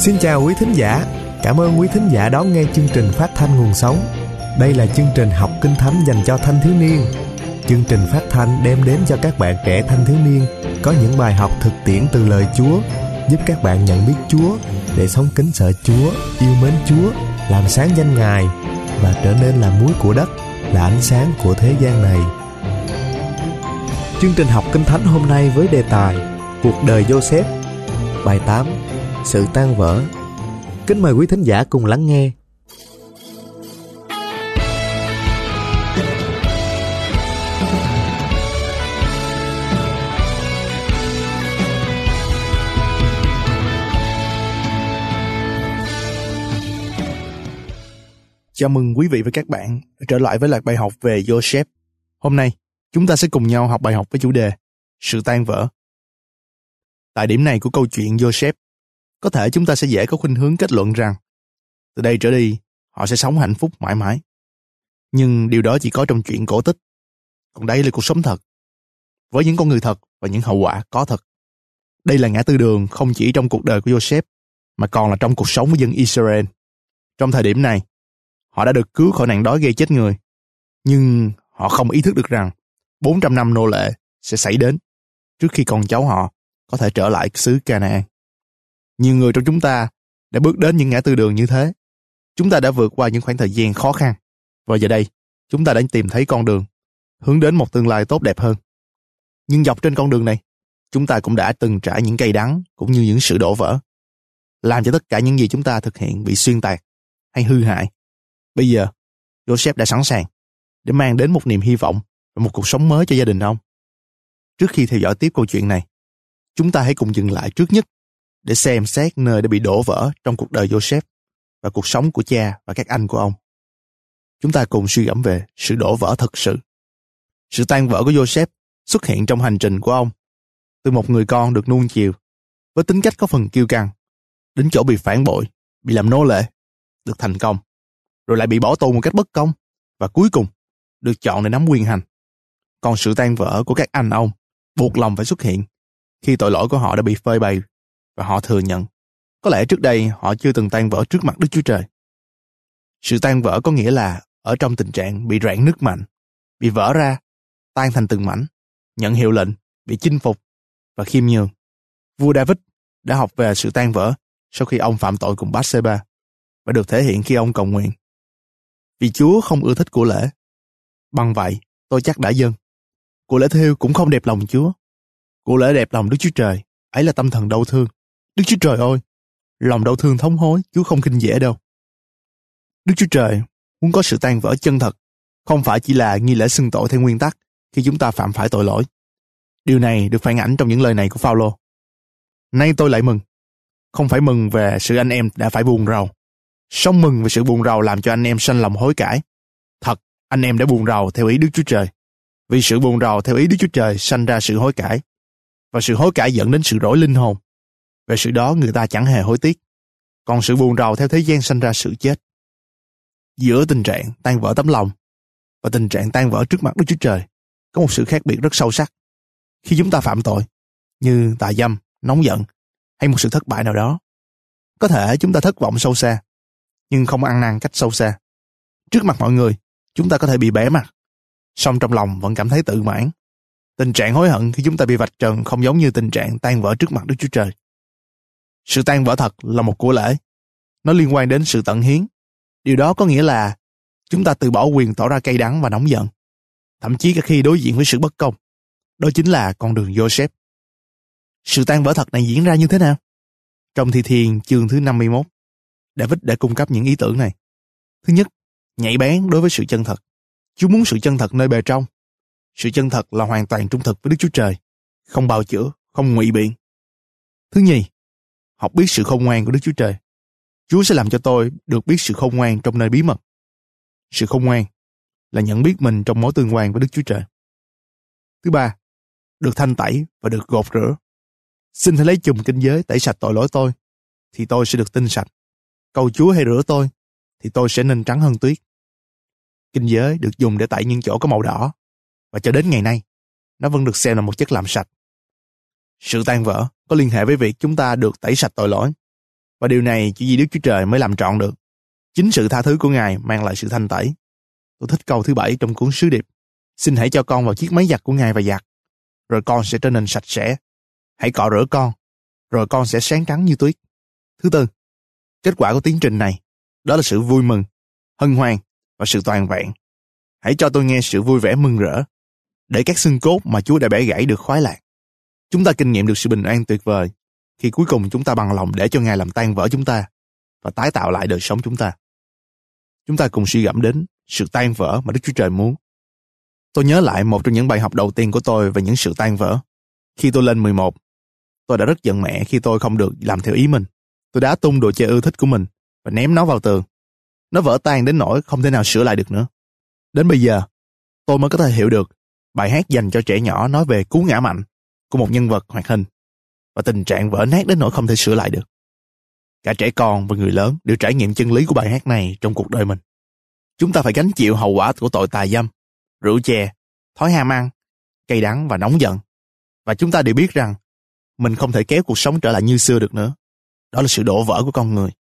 Xin chào quý thính giả. Cảm ơn quý thính giả đón nghe chương trình phát thanh Nguồn Sống. Đây là chương trình học Kinh Thánh dành cho thanh thiếu niên. Chương trình phát thanh đem đến cho các bạn trẻ thanh thiếu niên có những bài học thực tiễn từ lời Chúa, giúp các bạn nhận biết Chúa để sống kính sợ Chúa, yêu mến Chúa, làm sáng danh Ngài và trở nên là muối của đất, là ánh sáng của thế gian này. Chương trình học Kinh Thánh hôm nay với đề tài Cuộc đời Joseph. Bài 8. Sự tan vỡ. Kính mời quý thính giả cùng lắng nghe. Chào mừng quý vị và các bạn trở lại với loạt bài học về Joseph. Hôm nay, chúng ta sẽ cùng nhau học bài học với chủ đề Sự tan vỡ. Tại điểm này của câu chuyện Joseph, có thể chúng ta sẽ dễ có khuynh hướng kết luận rằng từ đây trở đi, họ sẽ sống hạnh phúc mãi mãi. Nhưng điều đó chỉ có trong chuyện cổ tích. Còn đây là cuộc sống thật, với những con người thật và những hậu quả có thật. Đây là ngã tư đường không chỉ trong cuộc đời của Joseph, mà còn là trong cuộc sống của dân Israel. Trong thời điểm này, họ đã được cứu khỏi nạn đói gây chết người, nhưng họ không ý thức được rằng 400 năm nô lệ sẽ xảy đến trước khi con cháu họ có thể trở lại xứ Canaan. Nhiều người trong chúng ta đã bước đến những ngã tư đường như thế. Chúng ta đã vượt qua những khoảng thời gian khó khăn, và giờ đây chúng ta đã tìm thấy con đường hướng đến một tương lai tốt đẹp hơn. Nhưng dọc trên con đường này, chúng ta cũng đã từng trải những cay đắng cũng như những sự đổ vỡ, làm cho tất cả những gì chúng ta thực hiện bị xuyên tạc hay hư hại. Bây giờ, Joseph đã sẵn sàng để mang đến một niềm hy vọng và một cuộc sống mới cho gia đình ông. Trước khi theo dõi tiếp câu chuyện này, chúng ta hãy cùng dừng lại trước nhất để xem xét nơi đã bị đổ vỡ trong cuộc đời Joseph và cuộc sống của cha và các anh của ông. Chúng ta cùng suy gẫm về sự đổ vỡ thực sự. Sự tan vỡ của Joseph xuất hiện trong hành trình của ông, từ một người con được nuông chiều với tính cách có phần kiêu căng, đến chỗ bị phản bội, bị làm nô lệ, được thành công, rồi lại bị bỏ tù một cách bất công, và cuối cùng được chọn để nắm quyền hành. Còn sự tan vỡ của các anh ông buộc lòng phải xuất hiện khi tội lỗi của họ đã bị phơi bày và họ thừa nhận có lẽ trước đây họ chưa từng tan vỡ trước mặt Đức Chúa Trời. Sự tan vỡ có nghĩa là ở trong tình trạng bị rạn nứt mạnh, bị vỡ ra, tan thành từng mảnh, nhận hiệu lệnh, bị chinh phục và khiêm nhường. Vua David đã học về sự tan vỡ sau khi ông phạm tội cùng Bathsheba, và được thể hiện khi ông cầu nguyện: Vì Chúa không ưa thích của lễ, bằng vậy tôi chắc đã dâng. Của lễ thêu cũng không đẹp lòng Chúa. Của lễ đẹp lòng Đức Chúa Trời, ấy là tâm thần đau thương. Đức Chúa Trời ơi, lòng đau thương thống hối, Chúa không khinh dễ đâu. Đức Chúa Trời muốn có sự tan vỡ chân thật, không phải chỉ là nghi lễ xưng tội theo nguyên tắc khi chúng ta phạm phải tội lỗi. Điều này được phản ánh trong những lời này của Phao-lô. Nay tôi lại mừng, không phải mừng về sự anh em đã phải buồn rầu, song mừng về sự buồn rầu làm cho anh em sanh lòng hối cải. Thật, anh em đã buồn rầu theo ý Đức Chúa Trời. Vì sự buồn rầu theo ý Đức Chúa Trời sanh ra sự hối cải, và sự hối cải dẫn đến sự rỗi linh hồn. Về sự đó người ta chẳng hề hối tiếc. Còn sự buồn rầu theo thế gian sanh ra sự chết. Giữa tình trạng tan vỡ tấm lòng và tình trạng tan vỡ trước mặt Đức Chúa Trời có một sự khác biệt rất sâu sắc. Khi chúng ta phạm tội như tà dâm, nóng giận hay một sự thất bại nào đó, có thể chúng ta thất vọng sâu xa, nhưng không ăn năn cách sâu xa. Trước mặt mọi người, chúng ta có thể bị bẽ mặt, song trong lòng vẫn cảm thấy tự mãn. Tình trạng hối hận khi chúng ta bị vạch trần không giống như tình trạng tan vỡ trước mặt Đức Chúa Trời. Sự tan vỡ thật là một của lễ. Nó liên quan đến sự tận hiến. Điều đó có nghĩa là chúng ta từ bỏ quyền tỏ ra cay đắng và nóng giận, thậm chí cả khi đối diện với sự bất công. Đó chính là con đường Joseph. Sự tan vỡ thật này diễn ra như thế nào? Trong Thi Thiên chương thứ 51, David đã cung cấp những ý tưởng này. Thứ nhất, nhạy bén đối với sự chân thật. Chúa muốn sự chân thật nơi bề trong. Sự chân thật là hoàn toàn trung thực với Đức Chúa Trời, không bào chữa, không ngụy biện. Thứ nhì, học biết sự khôn ngoan của Đức Chúa Trời. Chúa sẽ làm cho tôi được biết sự khôn ngoan trong nơi bí mật. Sự khôn ngoan là nhận biết mình trong mối tương quan với Đức Chúa Trời. Thứ ba, được thanh tẩy và được gột rửa. Xin hãy lấy chùm kinh giới tẩy sạch tội lỗi tôi, thì tôi sẽ được tinh sạch. Cầu Chúa hãy rửa tôi, thì tôi sẽ nên trắng hơn tuyết. Kinh giới được dùng để tẩy những chỗ có màu đỏ, và cho đến ngày nay, nó vẫn được xem là một chất làm sạch. Sự tan vỡ có liên hệ với việc chúng ta được tẩy sạch tội lỗi, Và điều này chỉ vì Đức Chúa Trời mới làm trọn được. Chính sự tha thứ của Ngài mang lại sự thanh tẩy. Tôi thích câu thứ 7 trong cuốn Sứ Điệp. Xin hãy cho con vào chiếc máy giặt của Ngài và giặt, rồi con sẽ trở nên sạch sẽ. Hãy cọ rửa con, rồi con sẽ sáng trắng như tuyết. Thứ tư, kết quả của tiến trình này, đó là sự vui mừng, hân hoan và sự toàn vẹn. Hãy cho tôi nghe sự vui vẻ mừng rỡ, để các xương cốt mà Chúa đã bẻ gãy được khoái lạc. Chúng ta kinh nghiệm được sự bình an tuyệt vời khi cuối cùng chúng ta bằng lòng để cho Ngài làm tan vỡ chúng ta và tái tạo lại đời sống chúng ta. Chúng ta cùng suy gẫm đến sự tan vỡ mà Đức Chúa Trời muốn. Tôi nhớ lại một trong những bài học đầu tiên của tôi về những sự tan vỡ. Khi tôi lên 11, tôi đã rất giận mẹ khi tôi không được làm theo ý mình. Tôi đá tung đồ chơi ưa thích của mình và ném nó vào tường. Nó vỡ tan đến nỗi không thể nào sửa lại được nữa. Đến bây giờ, tôi mới có thể hiểu được bài hát dành cho trẻ nhỏ nói về cú ngã mạnh của một nhân vật hoạt hình và tình trạng vỡ nát đến nỗi không thể sửa lại được. Cả trẻ con và người lớn đều trải nghiệm chân lý của bài hát này trong cuộc đời mình. Chúng ta phải gánh chịu hậu quả của tội tà dâm, rượu chè, thói ham ăn, cay đắng và nóng giận. Và chúng ta đều biết rằng mình không thể kéo cuộc sống trở lại như xưa được nữa. Đó là sự đổ vỡ của con người.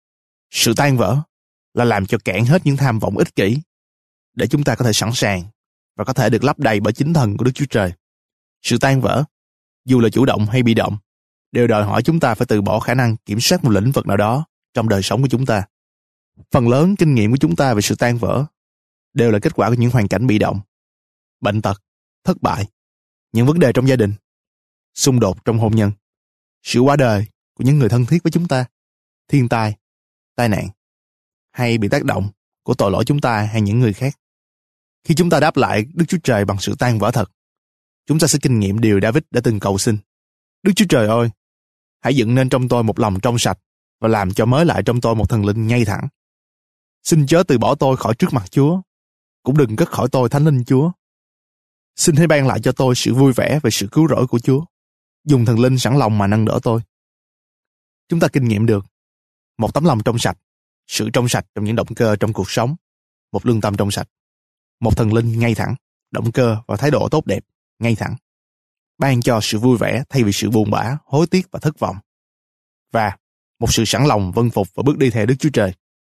Sự tan vỡ là làm cho cạn hết những tham vọng ích kỷ để chúng ta có thể sẵn sàng và có thể được lấp đầy bởi chính thần của Đức Chúa Trời. Sự tan vỡ, dù là chủ động hay bị động, đều đòi hỏi chúng ta phải từ bỏ khả năng kiểm soát một lĩnh vực nào đó trong đời sống của chúng ta. Phần lớn kinh nghiệm của chúng ta về sự tan vỡ đều là kết quả của những hoàn cảnh bị động, bệnh tật, thất bại, những vấn đề trong gia đình, xung đột trong hôn nhân, sự qua đời của những người thân thiết với chúng ta, thiên tai, tai nạn, hay bị tác động của tội lỗi chúng ta hay những người khác. Khi chúng ta đáp lại Đức Chúa Trời bằng sự tan vỡ thật, chúng ta sẽ kinh nghiệm điều David đã từng cầu xin. Đức Chúa Trời ơi, hãy dựng nên trong tôi một lòng trong sạch và làm cho mới lại trong tôi một thần linh ngay thẳng. Xin chớ từ bỏ tôi khỏi trước mặt Chúa, cũng đừng cất khỏi tôi thánh linh Chúa. Xin hãy ban lại cho tôi sự vui vẻ về sự cứu rỗi của Chúa. Dùng thần linh sẵn lòng mà nâng đỡ tôi. Chúng ta kinh nghiệm được một tấm lòng trong sạch, sự trong sạch trong những động cơ trong cuộc sống, một lương tâm trong sạch, một thần linh ngay thẳng, động cơ và thái độ tốt đẹp, ngay thẳng. Ban cho sự vui vẻ thay vì sự buồn bã, hối tiếc và thất vọng. Và một sự sẵn lòng vâng phục và bước đi theo Đức Chúa Trời.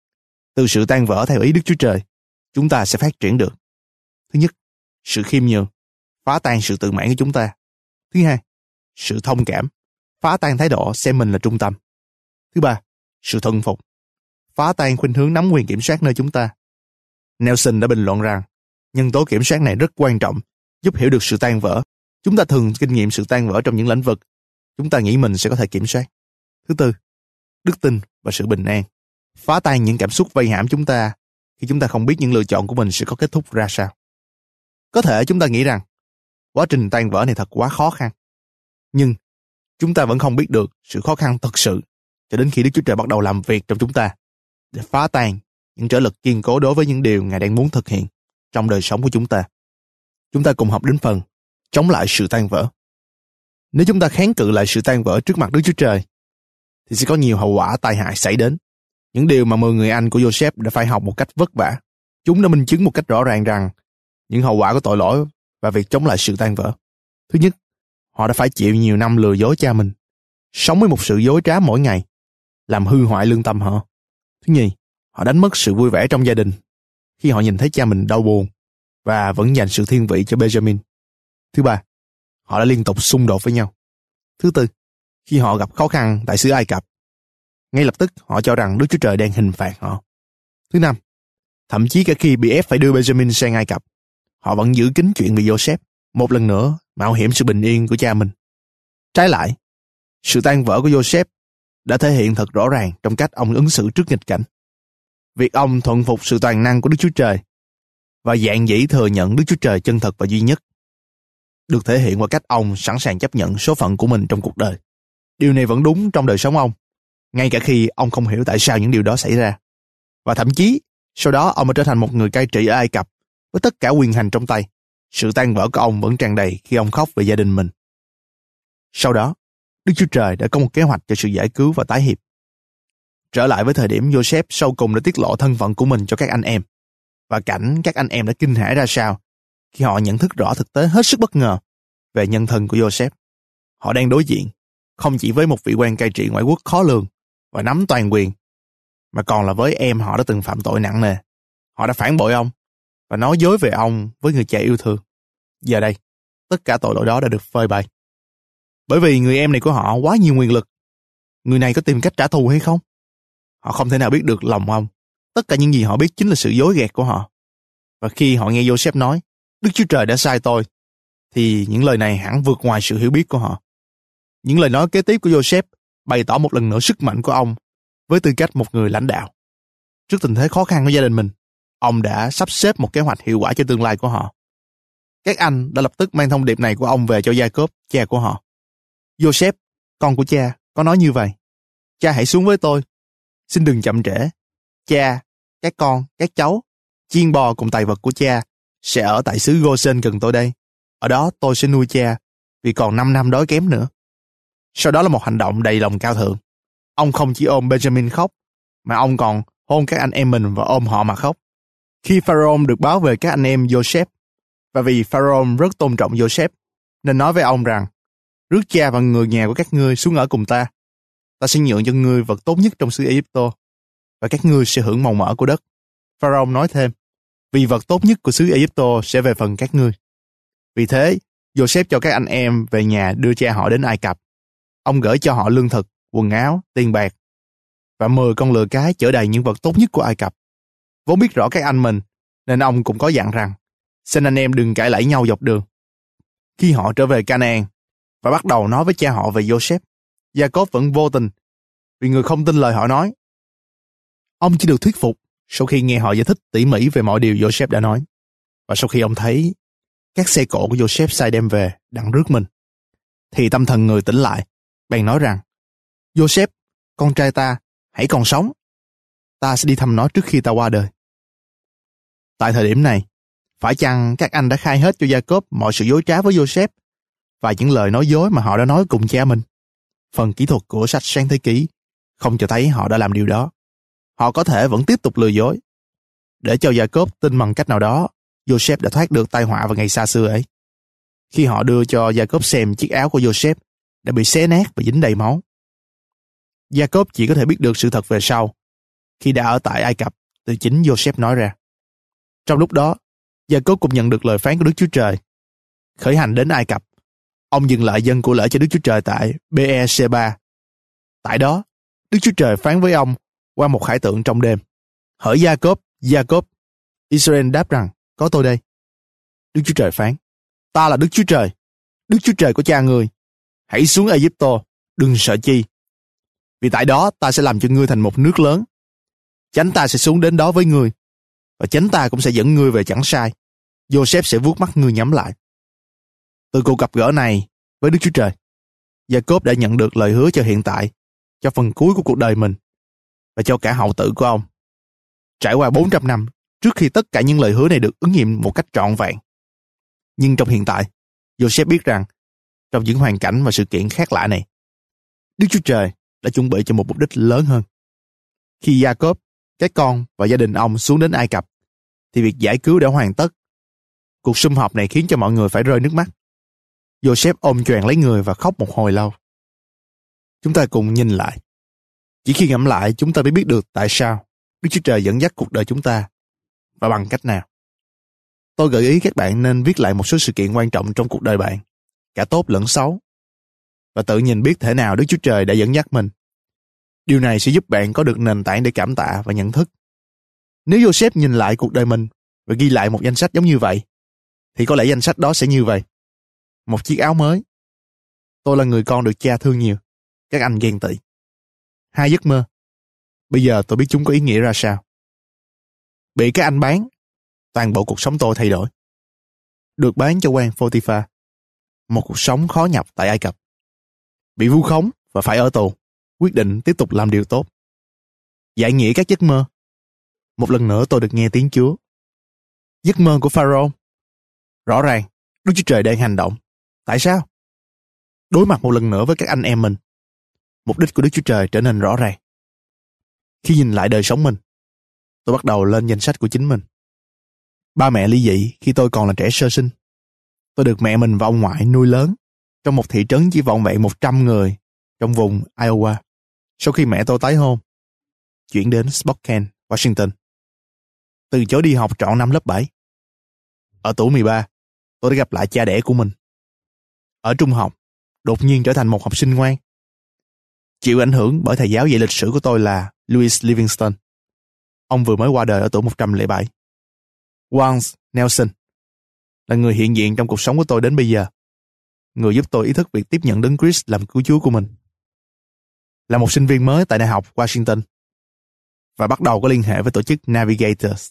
Từ sự tan vỡ theo ý Đức Chúa Trời, chúng ta sẽ phát triển được. Thứ nhất, sự khiêm nhường, phá tan sự tự mãn của chúng ta. Thứ hai, sự thông cảm, phá tan thái độ xem mình là trung tâm. Thứ ba, sự thuần phục, phá tan khuynh hướng nắm quyền kiểm soát nơi chúng ta. Nelson đã bình luận rằng, nhân tố kiểm soát này rất quan trọng, giúp hiểu được sự tan vỡ. Chúng ta thường kinh nghiệm sự tan vỡ trong những lĩnh vực chúng ta nghĩ mình sẽ có thể kiểm soát. Thứ tư, đức tin và sự bình an, phá tan những cảm xúc vây hãm chúng ta khi chúng ta không biết những lựa chọn của mình sẽ có kết thúc ra sao. Có thể chúng ta nghĩ rằng quá trình tan vỡ này thật quá khó khăn, nhưng chúng ta vẫn không biết được sự khó khăn thật sự cho đến khi Đức Chúa Trời bắt đầu làm việc trong chúng ta để phá tan những trở lực kiên cố đối với những điều Ngài đang muốn thực hiện trong đời sống của chúng ta. Chúng ta cùng học đến phần chống lại sự tan vỡ. Nếu chúng ta kháng cự lại sự tan vỡ trước mặt Đức Chúa Trời, thì sẽ có nhiều hậu quả tai hại xảy đến. Những điều mà 10 người anh của Joseph đã phải học một cách vất vả. Chúng đã minh chứng một cách rõ ràng rằng những hậu quả của tội lỗi và việc chống lại sự tan vỡ. Thứ nhất, họ đã phải chịu nhiều năm lừa dối cha mình, sống với một sự dối trá mỗi ngày, làm hư hoại lương tâm họ. Thứ nhì, họ đánh mất sự vui vẻ trong gia đình khi họ nhìn thấy cha mình đau buồn và vẫn dành sự thiên vị cho Benjamin. Thứ ba, họ đã liên tục xung đột với nhau. Thứ tư, khi họ gặp khó khăn tại xứ Ai Cập, ngay lập tức họ cho rằng Đức Chúa Trời đang hình phạt họ. Thứ năm, thậm chí cả khi bị ép phải đưa Benjamin sang Ai Cập, họ vẫn giữ kín chuyện về Joseph, một lần nữa mạo hiểm sự bình yên của cha mình. Trái lại, sự tan vỡ của Joseph đã thể hiện thật rõ ràng trong cách ông ứng xử trước nghịch cảnh. Việc ông thuận phục sự toàn năng của Đức Chúa Trời và dạn dĩ thừa nhận Đức Chúa Trời chân thật và duy nhất được thể hiện qua cách ông sẵn sàng chấp nhận số phận của mình trong cuộc đời. Điều này vẫn đúng trong đời sống ông, ngay cả khi ông không hiểu tại sao những điều đó xảy ra. Và thậm chí, sau đó ông đã trở thành một người cai trị ở Ai Cập với tất cả quyền hành trong tay. Sự tan vỡ của ông vẫn tràn đầy khi ông khóc về gia đình mình. Sau đó, Đức Chúa Trời đã có một kế hoạch cho sự giải cứu và tái hiệp. Trở lại với thời điểm Joseph sau cùng đã tiết lộ thân phận của mình cho các anh em, và cảnh các anh em đã kinh hãi ra sao khi họ nhận thức rõ thực tế hết sức bất ngờ về nhân thân của Joseph. Họ đang đối diện không chỉ với một vị quan cai trị ngoại quốc khó lường, và nắm toàn quyền, mà còn là với em họ đã từng phạm tội nặng nề. Họ đã phản bội ông và nói dối về ông với người cha yêu thương. Giờ đây, tất cả tội lỗi đó đã được phơi bày. Bởi vì người em này của họ quá nhiều quyền lực. Người này có tìm cách trả thù hay không? Họ không thể nào biết được lòng ông. Tất cả những gì họ biết chính là sự dối gạt của họ. Và khi họ nghe Joseph nói, Đức Chúa Trời đã sai tôi, thì những lời này hẳn vượt ngoài sự hiểu biết của họ. Những lời nói kế tiếp của Joseph bày tỏ một lần nữa sức mạnh của ông với tư cách một người lãnh đạo. Trước tình thế khó khăn của gia đình mình, ông đã sắp xếp một kế hoạch hiệu quả cho tương lai của họ. Các anh đã lập tức mang thông điệp này của ông về cho Jacob, cha của họ. Joseph, con của cha, có nói như vậy. Cha hãy xuống với tôi. Xin đừng chậm trễ. Cha, các con, các cháu, chiên bò cùng tài vật của cha sẽ ở tại xứ Goshen gần tôi đây. Ở đó tôi sẽ nuôi cha, vì còn 5 năm đói kém nữa. Sau đó là một hành động đầy lòng cao thượng. Ông không chỉ ôm Benjamin khóc, mà ông còn hôn các anh em mình và ôm họ mà khóc. Khi Pharaoh được báo về các anh em Joseph, và vì Pharaoh rất tôn trọng Joseph, nên nói với ông rằng, rước cha và người nhà của các ngươi xuống ở cùng ta. Ta sẽ nhượng cho ngươi vật tốt nhất trong xứ Egypto, và các ngươi sẽ hưởng màu mỡ của đất. Pharaoh nói thêm, vì vật tốt nhất của xứ Egypto sẽ về phần các ngươi. Vì thế, Joseph cho các anh em về nhà đưa cha họ đến Ai Cập. Ông gửi cho họ lương thực, quần áo, tiền bạc, và 10 con lừa cái chở đầy những vật tốt nhất của Ai Cập. Vốn biết rõ các anh mình, nên ông cũng có dặn rằng, xin anh em đừng cãi lẫy nhau dọc đường. Khi họ trở về Canaan và bắt đầu nói với cha họ về Joseph, Jacob vẫn vô tình, vì người không tin lời họ nói. Ông chỉ được thuyết phục sau khi nghe họ giải thích tỉ mỉ về mọi điều Joseph đã nói. Và sau khi ông thấy các xe cộ của Joseph sai đem về đặng rước mình, thì tâm thần người tỉnh lại, bèn nói rằng, Joseph, con trai ta, hãy còn sống. Ta sẽ đi thăm nó trước khi ta qua đời. Tại thời điểm này, phải chăng các anh đã khai hết cho Jacob mọi sự dối trá với Joseph và những lời nói dối mà họ đã nói cùng cha mình? Phần kỹ thuật của sách Sáng Thế Ký không cho thấy họ đã làm điều đó. Họ có thể vẫn tiếp tục lừa dối. Để cho Jacob tin bằng cách nào đó, Joseph đã thoát được tai họa vào ngày xa xưa ấy. Khi họ đưa cho Jacob xem chiếc áo của Joseph đã bị xé nát và dính đầy máu. Jacob chỉ có thể biết được sự thật về sau, khi đã ở tại Ai Cập, từ chính Joseph nói ra. Trong lúc đó, Jacob cũng nhận được lời phán của Đức Chúa Trời. Khởi hành đến Ai Cập, ông dừng lại dâng của lễ cho Đức Chúa Trời tại Beer-sheba. Tại đó, Đức Chúa Trời phán với ông qua một khải tượng trong đêm. Hỡi Jacob, Jacob. Israel đáp rằng, có tôi đây. Đức Chúa Trời phán, ta là Đức Chúa Trời, Đức Chúa Trời của cha ngươi. Hãy xuống Egypto, đừng sợ chi. Vì tại đó ta sẽ làm cho ngươi thành một nước lớn. Chánh ta sẽ xuống đến đó với ngươi, và chánh ta cũng sẽ dẫn ngươi về chẳng sai. Joseph sẽ vuốt mắt ngươi nhắm lại. Từ cuộc gặp gỡ này với Đức Chúa Trời, Jacob đã nhận được lời hứa cho hiện tại, cho phần cuối của cuộc đời mình, và cho cả hậu tử của ông. Trải qua 400 năm trước khi tất cả những lời hứa này được ứng nghiệm một cách trọn vẹn. Nhưng trong hiện tại, Joseph biết rằng, trong những hoàn cảnh và sự kiện khác lạ này, Đức Chúa Trời đã chuẩn bị cho một mục đích lớn hơn. Khi Jacob, các con và gia đình ông xuống đến Ai Cập, thì việc giải cứu đã hoàn tất. Cuộc sum họp này khiến cho mọi người phải rơi nước mắt. Joseph ôm choàng lấy người và khóc một hồi lâu. Chúng ta cùng nhìn lại. Chỉ khi ngẫm lại chúng ta mới biết được tại sao Đức Chúa Trời dẫn dắt cuộc đời chúng ta và bằng cách nào. Tôi gợi ý các bạn nên viết lại một số sự kiện quan trọng trong cuộc đời bạn, cả tốt lẫn xấu, và tự nhìn biết thể nào Đức Chúa Trời đã dẫn dắt mình. Điều này sẽ giúp bạn có được nền tảng để cảm tạ và nhận thức. Nếu Joseph nhìn lại cuộc đời mình và ghi lại một danh sách giống như vậy, thì có lẽ danh sách đó sẽ như vậy. Một chiếc áo mới. Tôi là người con được cha thương nhiều. Các anh ghen tị. 2 giấc mơ. Bây giờ tôi biết chúng có ý nghĩa ra sao. Bị các anh bán. Toàn bộ cuộc sống tôi thay đổi. Được bán cho quan Photiphar. Một cuộc sống khó nhập tại Ai Cập. Bị vu khống và phải ở tù. Quyết định tiếp tục làm điều tốt. Giải nghĩa các giấc mơ. Một lần nữa tôi được nghe tiếng Chúa. Giấc mơ của Pharaoh. Rõ ràng, Đức Chúa Trời đang hành động. Tại sao? Đối mặt một lần nữa với các anh em mình. Mục đích của Đức Chúa Trời trở nên rõ ràng. Khi nhìn lại đời sống mình, tôi bắt đầu lên danh sách của chính mình. Ba mẹ ly dị khi tôi còn là trẻ sơ sinh. Tôi được mẹ mình và ông ngoại nuôi lớn trong một thị trấn chỉ vỏn vẹn 100 người trong vùng Iowa. Sau khi mẹ tôi tái hôn, chuyển đến Spokane, Washington, từ chối đi học trọn năm lớp 7. Ở tuổi 13, tôi đã gặp lại cha đẻ của mình. Ở trung học, đột nhiên trở thành một học sinh ngoan. Chịu ảnh hưởng bởi thầy giáo dạy lịch sử của tôi là Louis Livingston. Ông vừa mới qua đời ở tuổi 107. Warnes Nelson là người hiện diện trong cuộc sống của tôi đến bây giờ. Người giúp tôi ý thức việc tiếp nhận Đấng Christ làm cứu Chúa của mình. Là một sinh viên mới tại Đại học Washington và bắt đầu có liên hệ với tổ chức Navigators.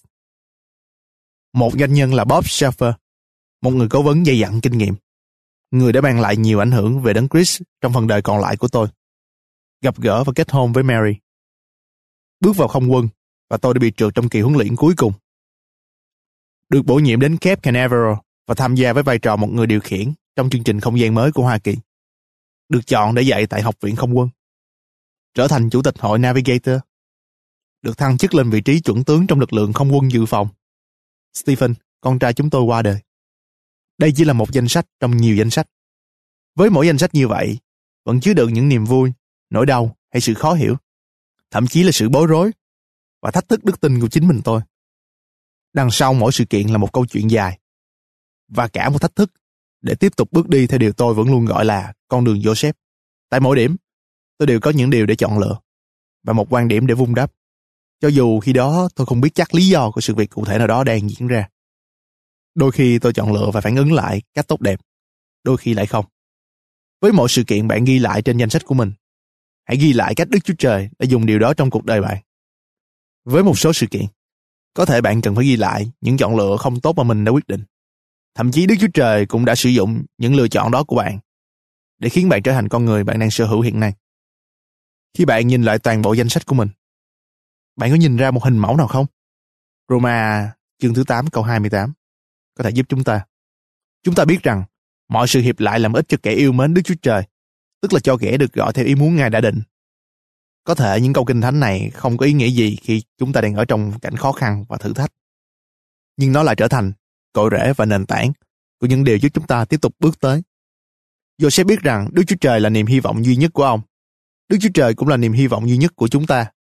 Một doanh nhân là Bob Schaffer, một người cố vấn dày dặn kinh nghiệm, người đã mang lại nhiều ảnh hưởng về Đấng Christ trong phần đời còn lại của tôi. Gặp gỡ và kết hôn với Mary. Bước vào không quân và tôi đã bị trượt trong kỳ huấn luyện cuối cùng. Được bổ nhiệm đến Cape Canaveral và tham gia với vai trò một người điều khiển trong chương trình không gian mới của Hoa Kỳ. Được chọn để dạy tại Học viện Không quân. Trở thành chủ tịch hội Navigator. Được thăng chức lên vị trí chuẩn tướng trong lực lượng không quân dự phòng. Stephen, con trai chúng tôi qua đời. Đây chỉ là một danh sách trong nhiều danh sách. Với mỗi danh sách như vậy, vẫn chứa đựng những niềm vui, nỗi đau hay sự khó hiểu, thậm chí là sự bối rối và thách thức đức tin của chính mình tôi. Đằng sau mỗi sự kiện là một câu chuyện dài và cả một thách thức để tiếp tục bước đi theo điều tôi vẫn luôn gọi là con đường Joseph. Tại mỗi điểm, tôi đều có những điều để chọn lựa và một quan điểm để vun đắp, cho dù khi đó tôi không biết chắc lý do của sự việc cụ thể nào đó đang diễn ra. Đôi khi tôi chọn lựa và phản ứng lại cách tốt đẹp, đôi khi lại không. Với mỗi sự kiện bạn ghi lại trên danh sách của mình, hãy ghi lại cách Đức Chúa Trời đã dùng điều đó trong cuộc đời bạn. Với một số sự kiện, có thể bạn cần phải ghi lại những chọn lựa không tốt mà mình đã quyết định. Thậm chí Đức Chúa Trời cũng đã sử dụng những lựa chọn đó của bạn để khiến bạn trở thành con người bạn đang sở hữu hiện nay. Khi bạn nhìn lại toàn bộ danh sách của mình, bạn có nhìn ra một hình mẫu nào không? Roma chương thứ 8 câu 28 có thể giúp chúng ta. Chúng ta biết rằng mọi sự hiệp lại làm ích cho kẻ yêu mến Đức Chúa Trời, tức là cho kẻ được gọi theo ý muốn Ngài đã định. Có thể những câu kinh thánh này không có ý nghĩa gì khi chúng ta đang ở trong cảnh khó khăn và thử thách. Nhưng nó lại trở thành cội rễ và nền tảng của những điều giúp chúng ta tiếp tục bước tới. Joseph biết rằng Đức Chúa Trời là niềm hy vọng duy nhất của ông. Đức Chúa Trời cũng là niềm hy vọng duy nhất của chúng ta.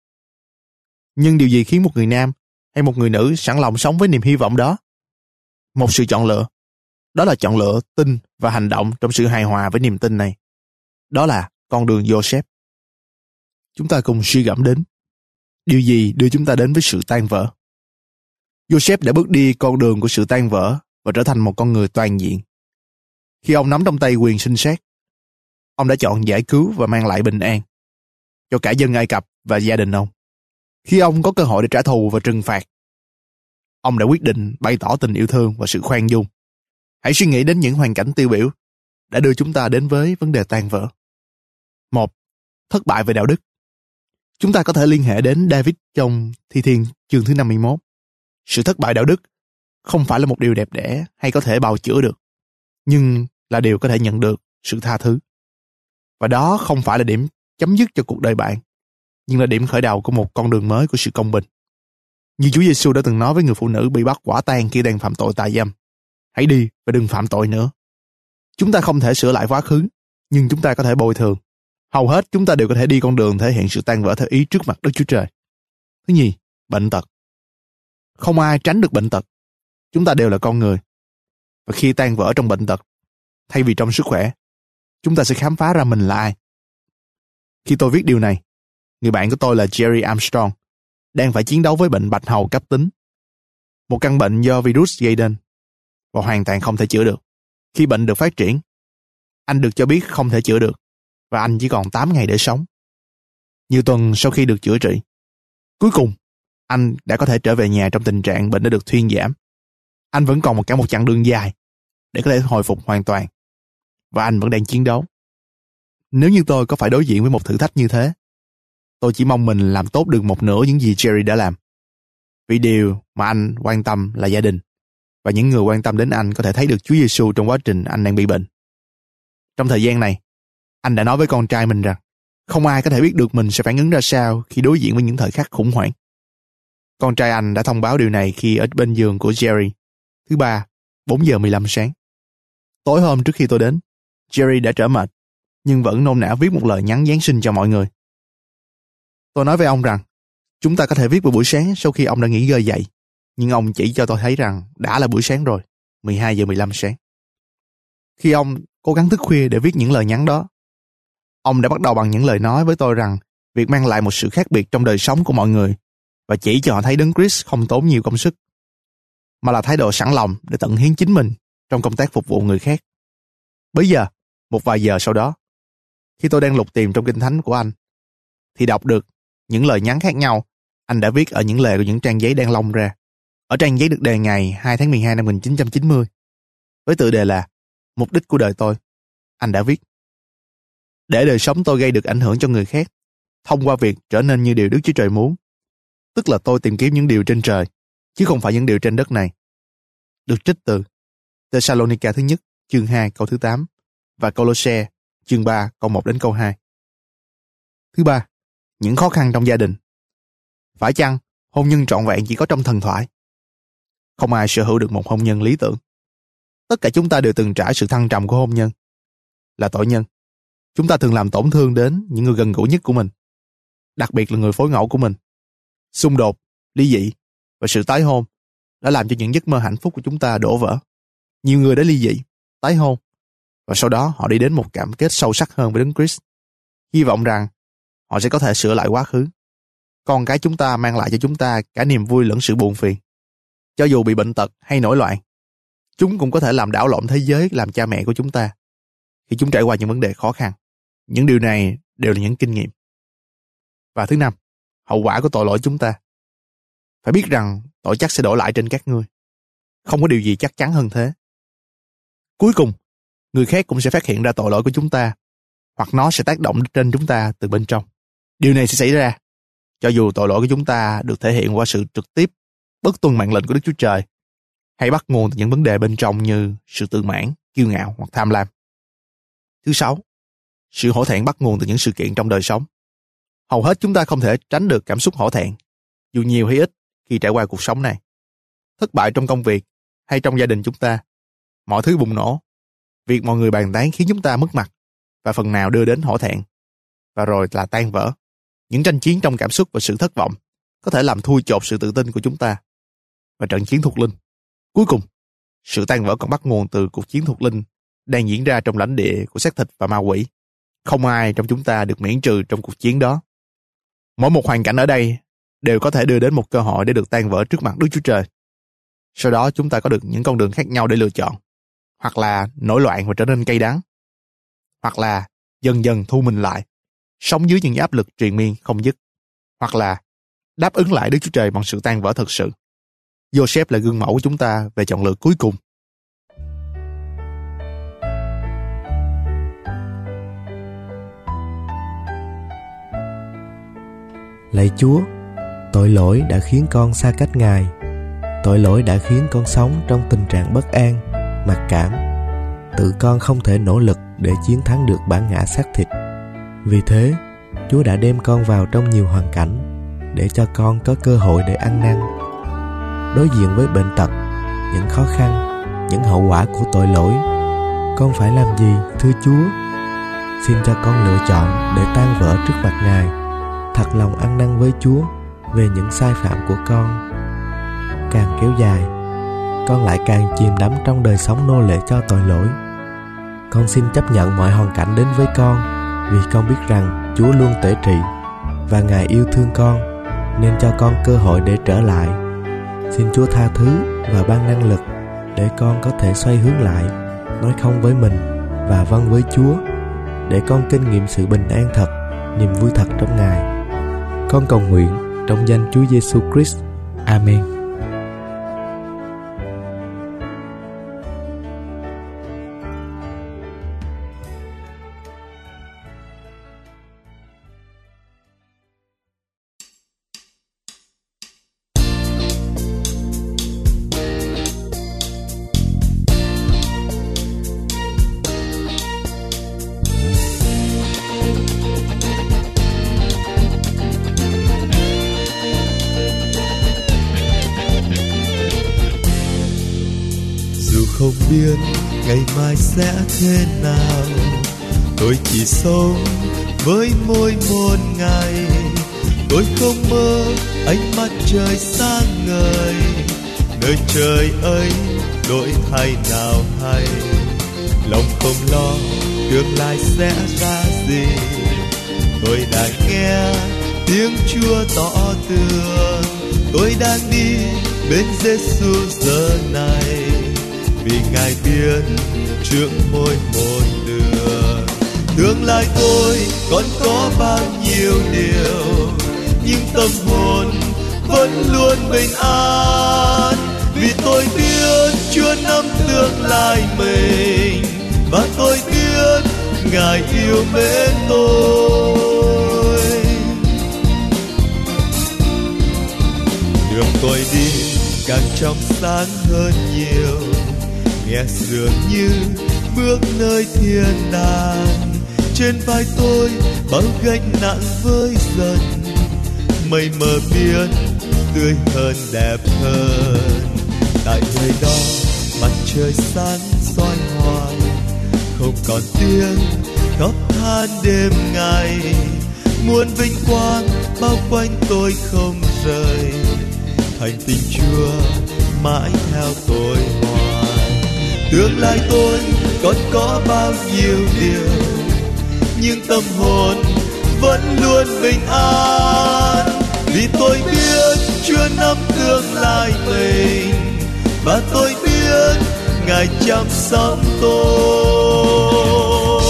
Nhưng điều gì khiến một người nam hay một người nữ sẵn lòng sống với niềm hy vọng đó? Một sự chọn lựa. Đó là chọn lựa tin và hành động trong sự hài hòa với niềm tin này. Đó là con đường Joseph. Chúng ta cùng suy gẫm đến điều gì đưa chúng ta đến với sự tan vỡ. Joseph đã bước đi con đường của sự tan vỡ và trở thành một con người toàn diện. Khi ông nắm trong tay quyền sinh sát, ông đã chọn giải cứu và mang lại bình an cho cả dân Ai Cập và gia đình ông. Khi ông có cơ hội để trả thù và trừng phạt, ông đã quyết định bày tỏ tình yêu thương và sự khoan dung. Hãy suy nghĩ đến những hoàn cảnh tiêu biểu đã đưa chúng ta đến với vấn đề tan vỡ. 1. Thất bại về đạo đức. Chúng ta có thể liên hệ đến David trong Thi Thiên chương thứ 51. Sự thất bại đạo đức không phải là một điều đẹp đẽ hay có thể bào chữa được, nhưng là điều có thể nhận được sự tha thứ. Và đó không phải là điểm chấm dứt cho cuộc đời bạn, nhưng là điểm khởi đầu của một con đường mới của sự công bình. Như Chúa Giêsu đã từng nói với người phụ nữ bị bắt quả tang khi đang phạm tội tà dâm: hãy đi và đừng phạm tội nữa. Chúng ta không thể sửa lại quá khứ, nhưng chúng ta có thể bồi thường. Hầu hết chúng ta đều có thể đi con đường thể hiện sự tan vỡ theo ý trước mặt Đức Chúa Trời. Thứ nhì, bệnh tật. Không ai tránh được bệnh tật. Chúng ta đều là con người. Và khi tan vỡ trong bệnh tật, thay vì trong sức khỏe, chúng ta sẽ khám phá ra mình là ai. Khi tôi viết điều này, người bạn của tôi là Jerry Armstrong đang phải chiến đấu với bệnh bạch hầu cấp tính, một căn bệnh do virus gây nên và hoàn toàn không thể chữa được. Khi bệnh được phát triển, anh được cho biết không thể chữa được và anh chỉ còn 8 ngày để sống. Nhiều tuần sau khi được chữa trị, cuối cùng anh đã có thể trở về nhà trong tình trạng bệnh đã được thuyên giảm. Anh vẫn còn cả một chặng đường dài để có thể hồi phục hoàn toàn và anh vẫn đang chiến đấu. Nếu như tôi có phải đối diện với một thử thách như thế, tôi chỉ mong mình làm tốt được một nửa những gì Jerry đã làm. Vì điều mà anh quan tâm là gia đình, và những người quan tâm đến anh có thể thấy được Chúa Giêsu trong quá trình anh đang bị bệnh. Trong thời gian này, anh đã nói với con trai mình rằng không ai có thể biết được mình sẽ phản ứng ra sao khi đối diện với những thời khắc khủng hoảng. Con trai anh đã thông báo điều này khi ở bên giường của Jerry. Thứ ba, 4 giờ 15 sáng. Tối hôm trước khi tôi đến, Jerry đã trở mệt, nhưng vẫn nôn nã viết một lời nhắn Giáng sinh cho mọi người. Tôi nói với ông rằng, chúng ta có thể viết vào buổi sáng sau khi ông đã nghỉ ngơi dậy. Nhưng ông chỉ cho tôi thấy rằng đã là buổi sáng rồi, 12 giờ 15 sáng. Khi ông cố gắng thức khuya để viết những lời nhắn đó, ông đã bắt đầu bằng những lời nói với tôi rằng việc mang lại một sự khác biệt trong đời sống của mọi người và chỉ cho họ thấy Đấng Christ không tốn nhiều công sức, mà là thái độ sẵn lòng để tận hiến chính mình trong công tác phục vụ người khác. Bây giờ, một vài giờ sau đó, khi tôi đang lục tìm trong Kinh Thánh của anh, thì đọc được những lời nhắn khác nhau anh đã viết ở những lề của những trang giấy đang lông ra. Ở trang giấy được đề ngày 2 tháng 12 năm 1990, với tựa đề là Mục đích của đời tôi, anh đã viết: để đời sống tôi gây được ảnh hưởng cho người khác, thông qua việc trở nên như điều Đức Chúa Trời muốn. Tức là tôi tìm kiếm những điều trên trời, chứ không phải những điều trên đất này. Được trích từ Thessalonica thứ nhất, chương 2 câu thứ 8 và Colosse chương 3 câu 1 đến câu 2. Thứ ba, những khó khăn trong gia đình. Phải chăng hôn nhân trọn vẹn chỉ có trong thần thoại? Không ai sở hữu được một hôn nhân lý tưởng. Tất cả chúng ta đều từng trải sự thăng trầm của hôn nhân. Là tội nhân, chúng ta thường làm tổn thương đến những người gần gũi nhất của mình, đặc biệt là người phối ngẫu của mình. Xung đột, ly dị và sự tái hôn đã làm cho những giấc mơ hạnh phúc của chúng ta đổ vỡ. Nhiều người đã ly dị, tái hôn và sau đó họ đi đến một cảm kết sâu sắc hơn với Đấng Christ, hy vọng rằng họ sẽ có thể sửa lại quá khứ. Con cái chúng ta mang lại cho chúng ta cả niềm vui lẫn sự buồn phiền. Cho dù bị bệnh tật hay nổi loạn, chúng cũng có thể làm đảo lộn thế giới làm cha mẹ của chúng ta khi chúng trải qua những vấn đề khó khăn. Những điều này đều là những kinh nghiệm. Và thứ năm, hậu quả của tội lỗi chúng ta. Phải biết rằng tội chắc sẽ đổ lại trên các ngươi. Không có điều gì chắc chắn hơn thế. Cuối cùng, người khác cũng sẽ phát hiện ra tội lỗi của chúng ta, hoặc nó sẽ tác động trên chúng ta từ bên trong. Điều này sẽ xảy ra cho dù tội lỗi của chúng ta được thể hiện qua sự trực tiếp bất tuân mệnh lệnh của Đức Chúa Trời, hay bắt nguồn từ những vấn đề bên trong như sự tự mãn, kiêu ngạo hoặc tham lam. Thứ sáu, sự hổ thẹn bắt nguồn từ những sự kiện trong đời sống. Hầu hết chúng ta không thể tránh được cảm xúc hổ thẹn, dù nhiều hay ít khi trải qua cuộc sống này. Thất bại trong công việc hay trong gia đình chúng ta, mọi thứ bùng nổ, việc mọi người bàn tán khiến chúng ta mất mặt và phần nào đưa đến hổ thẹn, và rồi là tan vỡ. Những tranh chiến trong cảm xúc và sự thất vọng có thể làm thui chột sự tự tin của chúng ta. Và trận chiến thuộc linh. Cuối cùng, sự tan vỡ còn bắt nguồn từ cuộc chiến thuộc linh đang diễn ra trong lãnh địa của xác thịt và ma quỷ. Không ai trong chúng ta được miễn trừ trong cuộc chiến đó. Mỗi một hoàn cảnh ở đây đều có thể đưa đến một cơ hội để được tan vỡ trước mặt Đức Chúa Trời. Sau đó chúng ta có được những con đường khác nhau để lựa chọn. Hoặc là nổi loạn và trở nên cay đắng. Hoặc là dần dần thu mình lại, sống dưới những áp lực triền miên không dứt. Hoặc là đáp ứng lại Đức Chúa Trời bằng sự tan vỡ thật sự. Joseph là gương mẫu của chúng ta về chọn lựa cuối cùng. Lạy Chúa, tội lỗi đã khiến con xa cách Ngài. Tội lỗi đã khiến con sống trong tình trạng bất an, mặc cảm. Tự con không thể nỗ lực để chiến thắng được bản ngã xác thịt. Vì thế, Chúa đã đem con vào trong nhiều hoàn cảnh để cho con có cơ hội để ăn năn. Đối diện với bệnh tật, những khó khăn, những hậu quả của tội lỗi, con phải làm gì, thưa Chúa? Xin cho con lựa chọn để tan vỡ trước mặt Ngài, thật lòng ăn năn với Chúa về những sai phạm của con. Càng kéo dài, con lại càng chìm đắm trong đời sống nô lệ cho tội lỗi. Con xin chấp nhận mọi hoàn cảnh đến với con, vì con biết rằng Chúa luôn tể trị và Ngài yêu thương con, nên cho con cơ hội để trở lại. Xin Chúa tha thứ và ban năng lực để con có thể xoay hướng lại, nói không với mình và vâng với Chúa, để con kinh nghiệm sự bình an thật, niềm vui thật trong Ngài. Con cầu nguyện trong danh Chúa Giêsu Christ. Amen. Không biết ngày mai sẽ thế nào, tôi chỉ sống với mỗi một ngày, tôi không mơ ánh mặt trời sáng ngời, nơi trời ấy đổi thay nào hay. Lòng không lo tương lai sẽ ra gì, tôi đang nghe tiếng Chúa tỏ tường. Tôi đang đi bên Giêsu giờ này, vì Ngài biết trước mỗi một đường. Tương lai tôi còn có bao nhiêu điều, nhưng tâm hồn vẫn luôn bình an, vì tôi biết Chúa nắm tương lai mình, và tôi biết Ngài yêu mến tôi. Đường tôi đi càng trong sáng hơn nhiều, nghe dường như bước nơi thiên đàng. Trên vai tôi bao gánh nặng với dần, mây mờ biên tươi hơn đẹp hơn. Tại nơi đó mặt trời sáng soi hoài, không còn tiếng khóc than đêm ngày. Muôn vinh quang bao quanh tôi không rời, thành tình Chúa mãi theo tôi hoài. Tương lai tôi còn có bao nhiêu điều, nhưng tâm hồn vẫn luôn bình an, vì tôi biết Chúa nắm tương lai mình, và tôi biết Ngài chăm sóc tôi.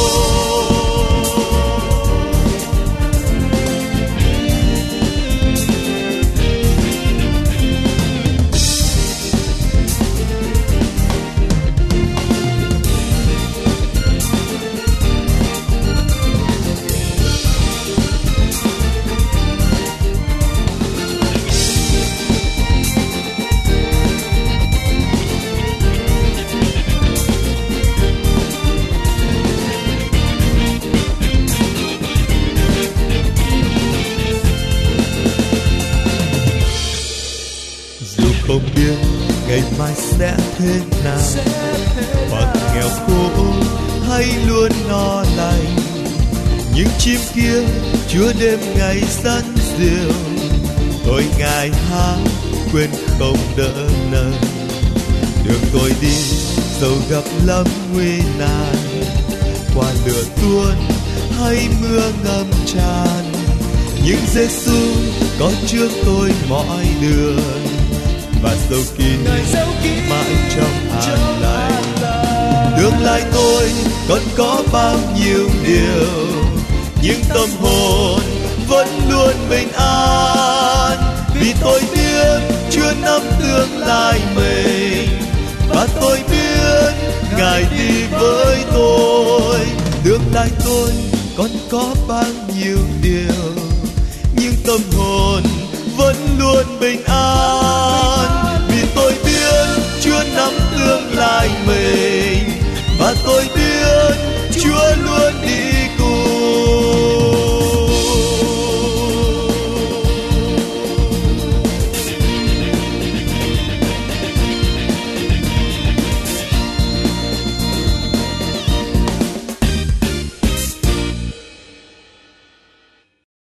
Không biết ngày mai sẽ thế nào, hoặc nghèo khổ hay luôn no lành, những chim kia Chúa đêm ngày dẫn diều, tôi ngài hát quên không đỡ lời. Đường tôi đi dầu gặp lắm nguy nan, qua lửa tuôn hay mưa ngập tràn, nhưng Giêsu có trước tôi mọi đường, và dấu kín mãi trong an lành. Tương lai tôi còn có bao nhiêu điều, nhưng tâm hồn vẫn luôn bình an, vì tôi biết Chúa nắm tương lai mình, và tôi biết Ngài đi với tôi. Tương lai tôi còn có bao nhiêu điều, nhưng tâm hồn vẫn luôn bình an,